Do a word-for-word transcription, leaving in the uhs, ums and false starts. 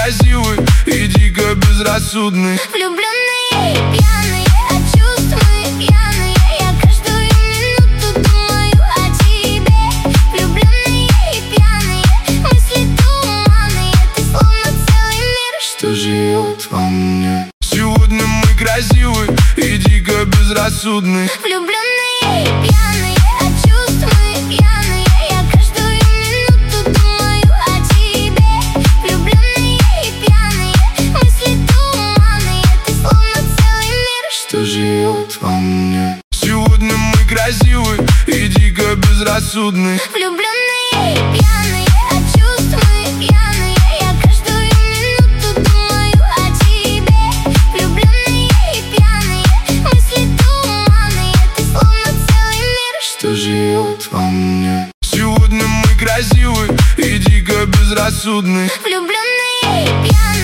красивый и дико безрассудный. Влюбленные и пьяные, от чувств мы пьяные. Я каждую минуту думаю о тебе. Влюбленные и пьяные, мысли туманные. Ты словно целый мир, что живет во мне. Сегодня мы красивый и дико безрассудный. Влюбленные и пьяные, от чувств мы пьяные. Я каждую минуту думаю о тебе. Влюбленные и пьяные, мысли туманные. Ты словно целый мир, что живет во мне. Сегодня мы красивый и дико безрассудный. Влюбленные и пьяные, от чувств мы пьяные. Я каждую минуту думаю о тебе. Влюбленные и пьяные, мысли туманные. Ты словно целый мир, что живет во мне. Сегодня мы красивый и дико безрассудный. влюбленные и пьяные.